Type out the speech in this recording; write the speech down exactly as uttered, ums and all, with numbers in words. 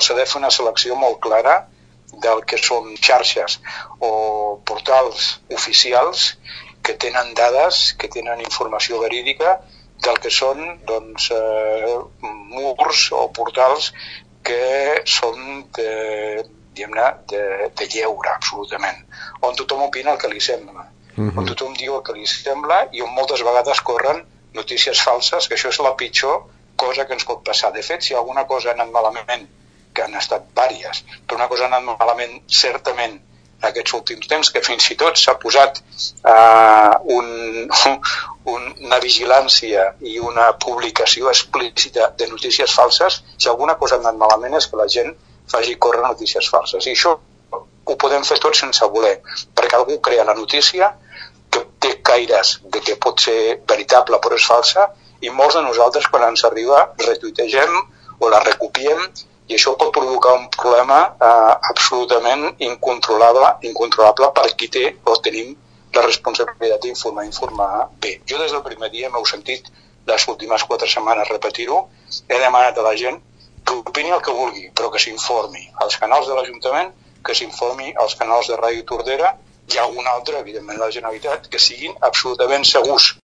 s'ha de fer una selecció molt clara del que són xarxes o portals oficials que tenen dades, que tenen informació verídica, del que són doncs, eh, murs o portals que són de, diguem-ne, de, de lleure, absolutament, on tothom opina el que li sembla, uh-huh. on tothom diu el que li sembla i on moltes vegades corren notícies falses, que això és la pitjor cosa que ens pot passar. De fet, si alguna cosa ha anat malament, que han estat vàries, però una cosa ha anat malament certament aquests últims temps, que fins i tot s'ha posat uh, un, un, una vigilància i una publicació explícita de notícies falses, si alguna cosa ha anat malament és que la gent faci córrer notícies falses. I això ho podem fer tot sense voler, perquè algú crea la notícia que té caires de que pot ser veritable però és falsa, i molts de nosaltres quan ens arriba retuitegem o la recopiem, i això pot provocar un problema eh, absolutament incontrolable, incontrolable per qui té o tenim la responsabilitat d'informar, informar bé. Jo des del primer dia m'heu sentit les últimes quatre setmanes repetir-ho, he demanat a la gent que opini el que vulgui, però que s'informi als canals de l'Ajuntament, que s'informi als canals de Ràdio Tordera i algun altre, evidentment la Generalitat, que siguin absolutament segurs.